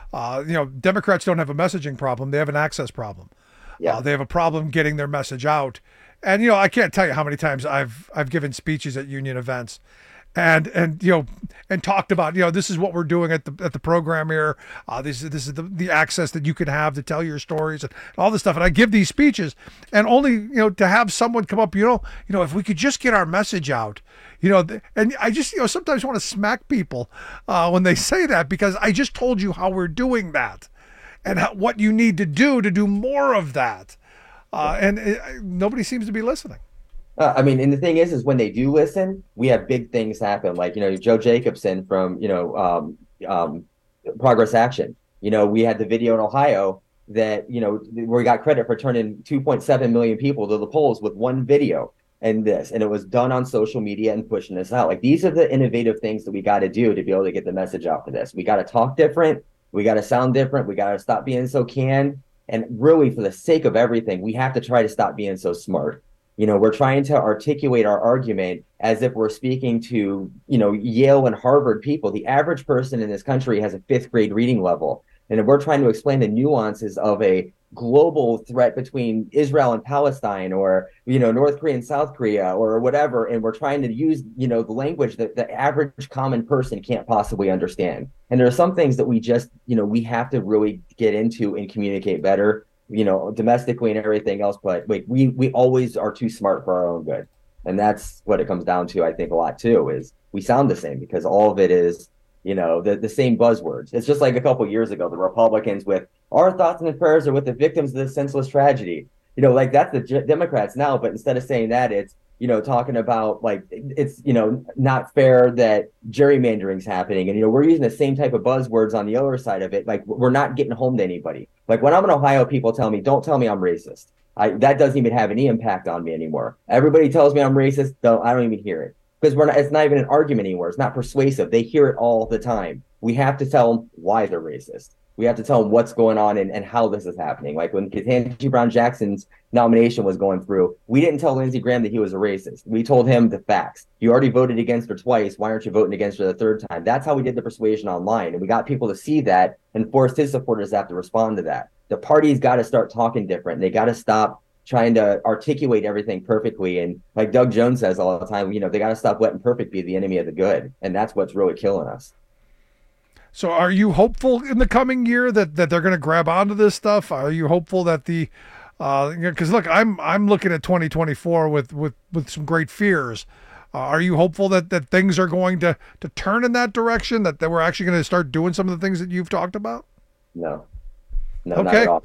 Democrats don't have a messaging problem. They have an access problem. Yeah. They have a problem getting their message out. And, I can't tell you how many times I've given speeches at union events and talked about, this is what we're doing at the program here. This is the access that you can have to tell your stories and all this stuff. And I give these speeches, and only, to have someone come up, if we could just get our message out, and I just, sometimes want to smack people when they say that, because I just told you how we're doing that and what you need to do more of that. And nobody seems to be listening. I mean, and the thing is when they do listen, we have big things happen. Like, Joe Jacobson from, Progress Action. We had the video in Ohio that, where we got credit for turning 2.7 million people to the polls with one video and it was done on social media and pushing this out. Like, these are the innovative things that we got to do to be able to get the message out for this. We got to talk different. We got to sound different. We got to stop being so canned. And really, for the sake of everything, we have to try to stop being so smart. We're trying to articulate our argument as if we're speaking to, Yale and Harvard people. The average person in this country has a 5th grade reading level. And we're trying to explain the nuances of a global threat between Israel and Palestine, or, North Korea and South Korea, or whatever. And we're trying to use, the language that the average common person can't possibly understand. And there are some things that we just, we have to really get into and communicate better, domestically and everything else. But we always are too smart for our own good. And that's what it comes down to, I think, a lot too, is we sound the same because all of it is, the same buzzwords. It's just like a couple of years ago, the Republicans with our thoughts and prayers are with the victims of this senseless tragedy. That's the Democrats now. But instead of saying that, it's, talking about it's, not fair that gerrymandering's happening. And, we're using the same type of buzzwords on the other side of it. We're not getting home to anybody. When I'm in Ohio, people tell me, don't tell me I'm racist. That doesn't even have any impact on me anymore. Everybody tells me I'm racist. I don't even hear it. Because it's not even an argument anymore. It's not persuasive. They hear it all the time. We have to tell them why they're racist. We have to tell them what's going on and how this is happening. Like when Ketanji Brown Jackson's nomination was going through, we didn't tell Lindsey Graham that he was a racist. We told him the facts. You already voted against her twice. Why aren't you voting against her the third time? That's how we did the persuasion online. And we got people to see that and forced his supporters to have to respond to that. The party's got to start talking different. They got to stop trying to articulate everything perfectly. And like Doug Jones says all the time, they got to stop letting perfect be the enemy of the good. And that's what's really killing us. So are you hopeful in the coming year that they're going to grab onto this stuff? Are you hopeful that because look, I'm looking at 2024 with some great fears. Are you hopeful that things are going to turn in that direction, that we're actually going to start doing some of the things that you've talked about? No, okay. Not at all.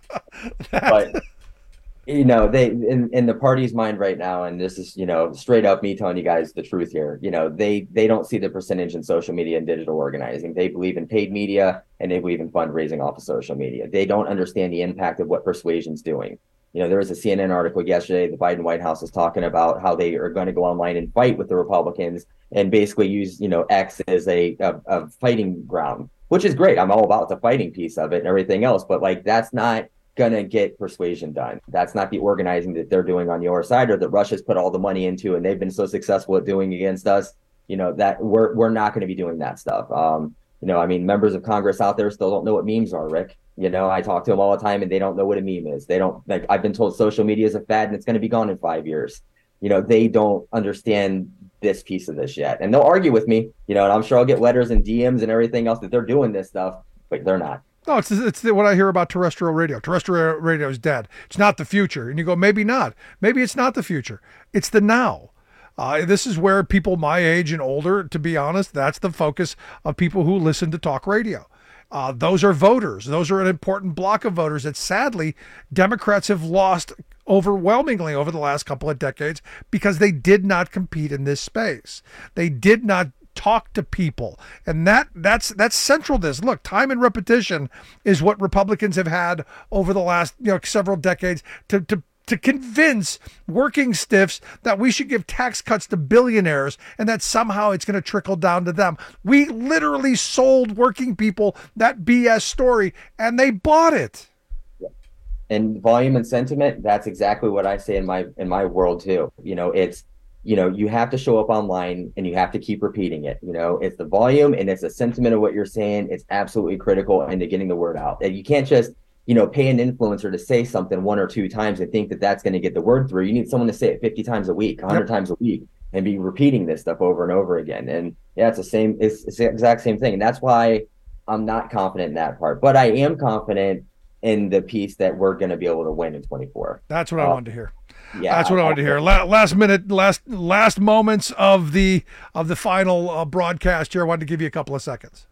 But they in the party's mind right now, and this is straight up me telling you guys the truth here. They don't see the percentage in social media and digital organizing. They believe in paid media and they believe in fundraising off of social media. They don't understand the impact of what persuasion's doing. There was a CNN article yesterday. The Biden White House is talking about how they are going to go online and fight with the Republicans and basically use X as a fighting ground, which is great. I'm all about the fighting piece of it and everything else, but that's not gonna get persuasion done. That's not the organizing that they're doing on your side, or that Russia's put all the money into and they've been so successful at doing against us. That we're not going to be doing that stuff. Members of Congress out there still don't know what memes are, Rick. I talk to them all the time and they don't know what a meme is. They don't I've been told social media is a fad and it's going to be gone in 5 years. They don't understand this piece of this yet. And they'll argue with me, and I'm sure I'll get letters and DMs and everything else that they're doing this stuff, but they're not. No, it's what I hear about terrestrial radio. Terrestrial radio is dead. It's not the future. And you go, maybe not. Maybe it's not the future. It's the now. This is where people my age and older, to be honest, that's the focus of people who listen to talk radio. Those are voters. Those are an important block of voters that sadly Democrats have lost overwhelmingly over the last couple of decades because they did not compete in this space. They did not talk to people, and that's central to this. Look, time and repetition is what Republicans have had over the last several decades to convince working stiffs that we should give tax cuts to billionaires and that somehow it's going to trickle down to them. We literally sold working people that BS story and they bought it. And volume and sentiment, that's exactly what I say in my world too. It's you have to show up online and you have to keep repeating it. It's the volume and it's the sentiment of what you're saying. It's absolutely critical into getting the word out. And you can't just, pay an influencer to say something 1 or 2 times and think that that's going to get the word through. You need someone to say it 50 times a week, 100 times a week, and be repeating this stuff over and over again. And yeah, it's the exact same thing. And that's why I'm not confident in that part, but I am confident in the piece that we're going to be able to win in 24. That's what I wanted to hear. Yeah, that's what I wanted to hear. Last moments of the final broadcast here. I wanted to give you a couple of seconds.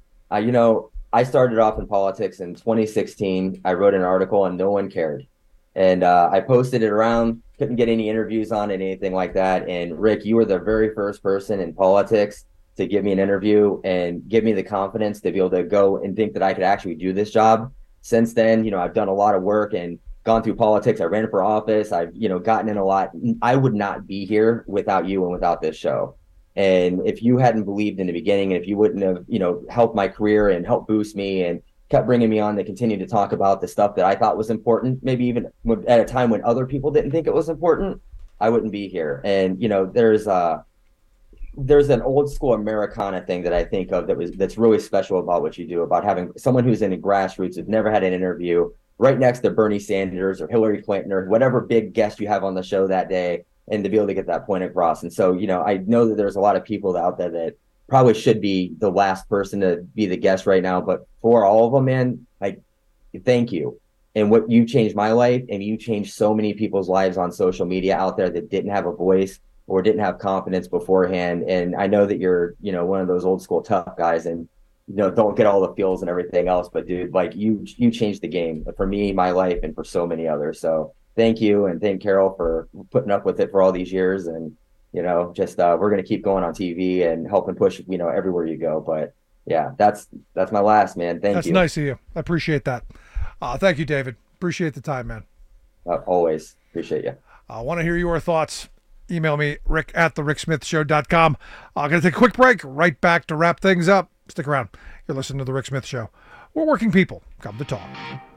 I started off in politics in 2016. I wrote an article and no one cared, and I posted it around. Couldn't get any interviews on it, anything like that. And Rick, you were the very first person in politics to give me an interview and give me the confidence to be able to go and think that I could actually do this job. Since then, I've done a lot of work and gone through politics. I ran for office. I've, gotten in a lot. I would not be here without you and without this show. And if you hadn't believed in the beginning, and if you wouldn't have, helped my career and helped boost me and kept bringing me on to continue to talk about the stuff that I thought was important, maybe even at a time when other people didn't think it was important, I wouldn't be here. And, there's an old school Americana thing that I think of that's really special about what you do, about having someone who's in the grassroots, who's never had an interview, right next to Bernie Sanders or Hillary Clinton or whatever big guest you have on the show that day, and to be able to get that point across. And so, I know that there's a lot of people out there that probably should be the last person to be the guest right now, but for all of them, man, thank you. And what you changed my life, and you changed so many people's lives on social media out there that didn't have a voice or didn't have confidence beforehand. And I know that you're, one of those old school tough guys, and, don't get all the feels and everything else, but dude, you changed the game for me, my life, and for so many others. So thank you. And thank Carol for putting up with it for all these years. And, we're going to keep going on TV and helping push, everywhere you go. But yeah, that's my last, man. Thank you. That's nice of you. I appreciate that. Thank you, David. Appreciate the time, man. Always appreciate you. I want to hear your thoughts. Email me, rick@thericksmithshow.com. I'm going to take a quick break. Right back to wrap things up. Stick around. You're listening to The Rick Smith Show. We're working people. Come to talk.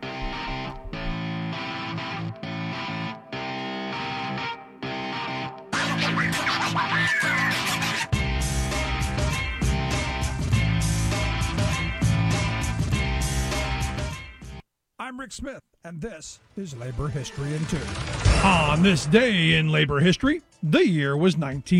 I'm Rick Smith, and this is Labor History in 2. On this day in labor history, the year was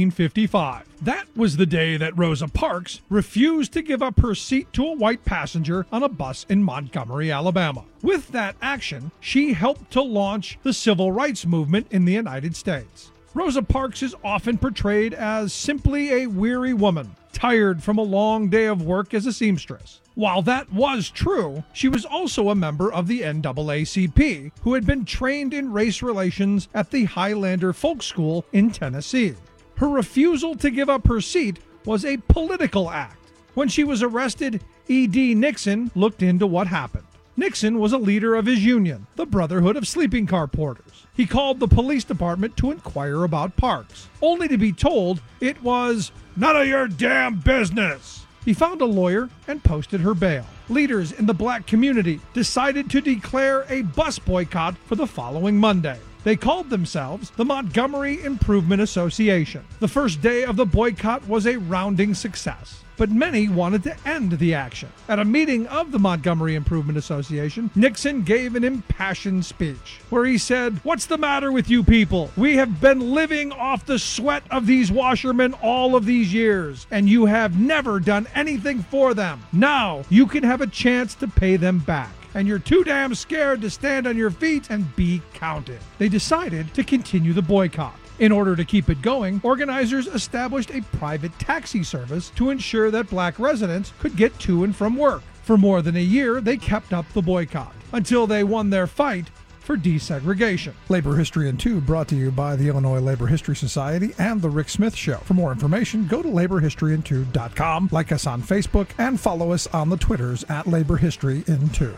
1955. That was the day that Rosa Parks refused to give up her seat to a white passenger on a bus in Montgomery, Alabama. With that action, she helped to launch the civil rights movement in the United States. Rosa Parks is often portrayed as simply a weary woman, tired from a long day of work as a seamstress. While that was true, she was also a member of the NAACP, who had been trained in race relations at the Highlander Folk School in Tennessee. Her refusal to give up her seat was a political act. When she was arrested, E.D. Nixon looked into what happened. Nixon was a leader of his union, the Brotherhood of Sleeping Car Porters. He called the police department to inquire about Parks, only to be told it was none of your damn business. He found a lawyer and posted her bail. Leaders in the black community decided to declare a bus boycott for the following Monday. They called themselves the Montgomery Improvement Association. The first day of the boycott was a rounding success, but many wanted to end the action. At a meeting of the Montgomery Improvement Association, Nixon gave an impassioned speech where he said, "What's the matter with you people? We have been living off the sweat of these washermen all of these years, and you have never done anything for them. Now you can have a chance to pay them back. And you're too damn scared to stand on your feet and be counted." They decided to continue the boycott. In order to keep it going, organizers established a private taxi service to ensure that black residents could get to and from work. For more than a year, they kept up the boycott until they won their fight for desegregation. Labor History in 2 brought to you by the Illinois Labor History Society and The Rick Smith Show. For more information, go to laborhistoryin2.com, like us on Facebook, and follow us on the Twitters at Labor History in 2.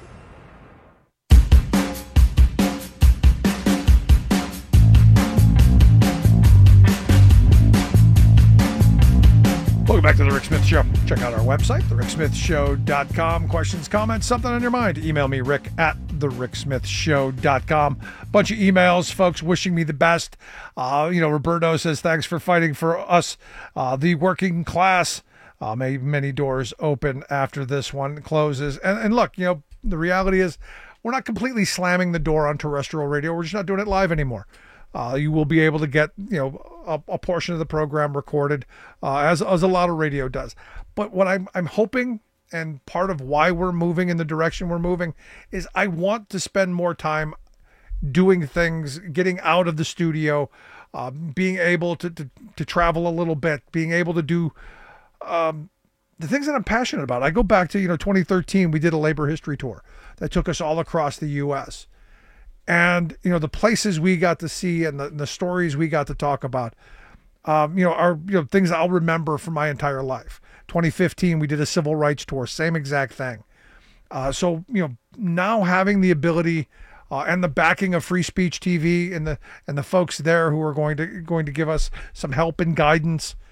Welcome back to The Rick Smith Show. Check out our website, thericksmithshow.com. Questions, comments, something on your mind, email me, rick@thericksmithshow.com. Bunch of emails, folks wishing me the best. Roberto says, thanks for fighting for us, the working class. May many doors open after this one closes. And look, the reality is we're not completely slamming the door on terrestrial radio. We're just not doing it live anymore. You will be able to get, a portion of the program recorded, as a lot of radio does. But what I'm hoping, and part of why we're moving in the direction we're moving, is I want to spend more time doing things, getting out of the studio, being able to travel a little bit, being able to do the things that I'm passionate about. I go back to, 2013, we did a labor history tour that took us all across the U.S., and, the places we got to see and the stories we got to talk about, are, things I'll remember for my entire life. 2015, we did a civil rights tour, same exact thing. So, now having the ability and the backing of Free Speech TV and the folks there who are going to give us some help and guidance,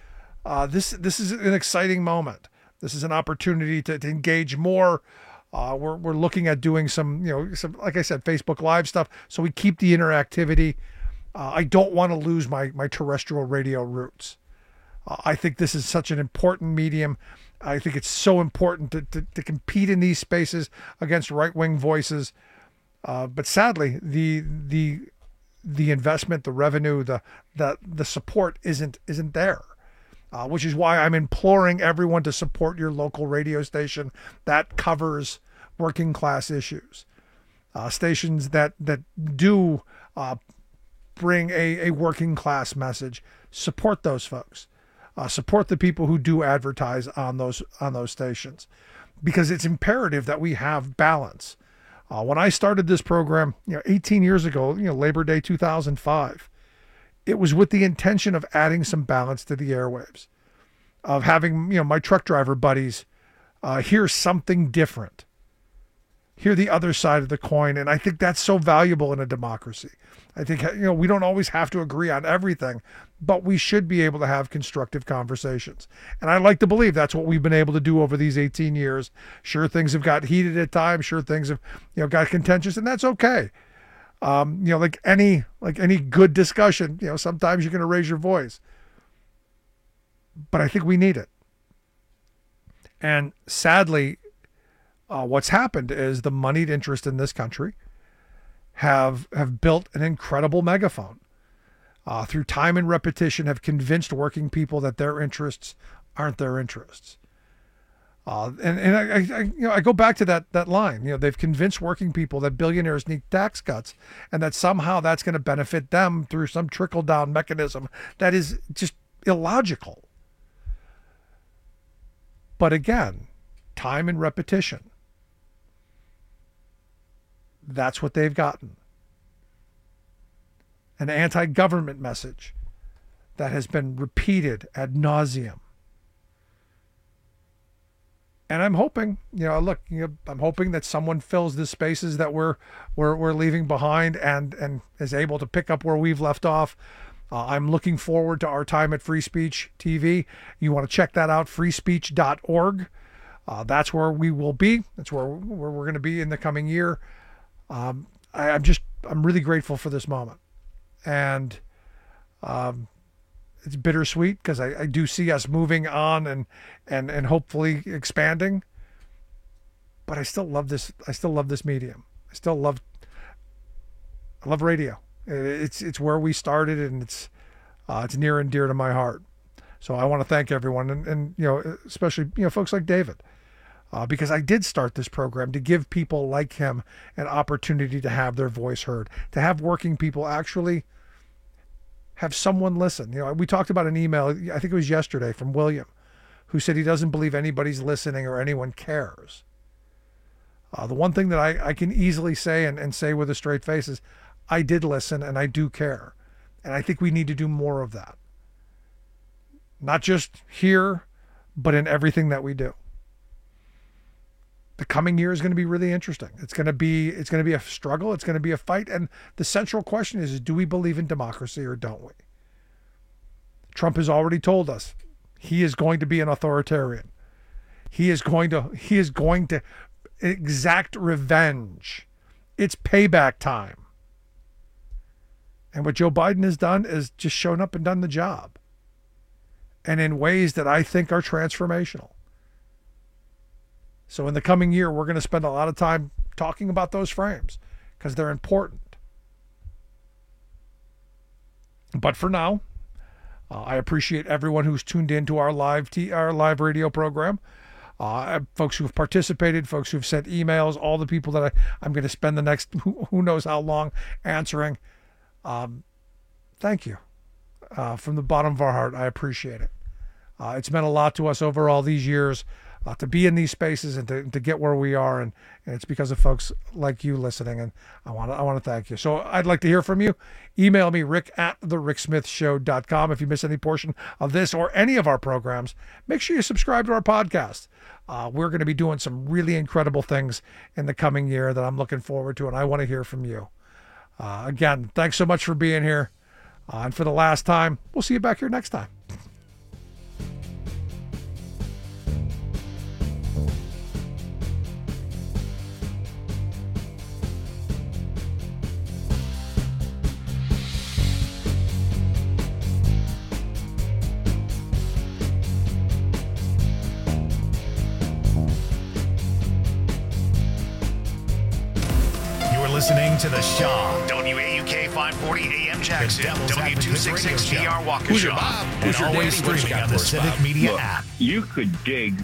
This is an exciting moment. This is an opportunity to engage more. We're looking at doing some like I said, Facebook Live stuff, so we keep the interactivity. I don't want to lose my terrestrial radio roots. I think this is such an important medium. I think it's so important to compete in these spaces against right-wing voices. But sadly, the investment, the revenue, the support isn't there. Which is why I'm imploring everyone to support your local radio station that covers working class issues. Stations that do bring a working class message. Support those folks. Support the people who do advertise on those stations, because it's imperative that we have balance. When I started this program, 18 years ago, Labor Day 2005, it was with the intention of adding some balance to the airwaves, of having my truck driver buddies hear something different, hear the other side of the coin, and I think that's so valuable in a democracy. I think we don't always have to agree on everything, but we should be able to have constructive conversations. And I like to believe that's what we've been able to do over these 18 years. Sure, things have got heated at times. Sure, things have got contentious, and that's okay. Like any good discussion, sometimes you're going to raise your voice. But I think we need it. And sadly, what's happened is the moneyed interest in this country have built an incredible megaphone. Through time and repetition, have convinced working people that their interests aren't their interests. I go back to that line. They've convinced working people that billionaires need tax cuts, and that somehow that's going to benefit them through some trickle down mechanism that is just illogical. But again, time and repetition. That's what they've gotten. An anti-government message that has been repeated ad nauseum. And I'm hoping, I'm hoping that someone fills the spaces that we're leaving behind and is able to pick up where we've left off. I'm looking forward to our time at Free Speech TV. You want to check that out, freespeech.org. That's where we will be. That's where we're going to be in the coming year. I'm really grateful for this moment. And it's bittersweet because I do see us moving on and hopefully expanding. But I still love this. I still love this medium. I love radio. It's where we started, and it's near and dear to my heart. So I want to thank everyone, and especially folks like David, because I did start this program to give people like him an opportunity to have their voice heard, to have working people actually have someone listen. We talked about an email, I think it was yesterday, from William, who said he doesn't believe anybody's listening or anyone cares. The one thing that I can easily say and say with a straight face is, I did listen and I do care. And I think we need to do more of that. Not just here, but in everything that we do. The coming year is going to be really interesting. It's going to be a struggle. It's going to be a fight. And the central question is do we believe in democracy or don't we? Trump has already told us he is going to be an authoritarian. He is going to exact revenge. It's payback time. And what Joe Biden has done is just shown up and done the job. And in ways that I think are transformational. So in the coming year, we're going to spend a lot of time talking about those frames because they're important. But for now, I appreciate everyone who's tuned in to our live radio program. Folks who have participated, folks who've sent emails, all the people that I'm going to spend the next who knows how long answering. Thank you. From the bottom of our heart, I appreciate it. It's meant a lot to us over all these years to be in these spaces and to get where we are, and it's because of folks like you listening, and I want to thank you. So I'd like to hear from you. Email me, rick@thericksmithshow.com. If you miss any portion of this or any of our programs, make sure you subscribe to our podcast. We're going to be doing some really incredible things in the coming year that I'm looking forward to, and I want to hear from you. Again, thanks so much for being here. And for the last time, we'll see you back here next time. to the Shaw. WAUK 540 AM Jackson. W266DR Waukesha. Who's your Bob? And always streaming on the Civic Media app. You could dig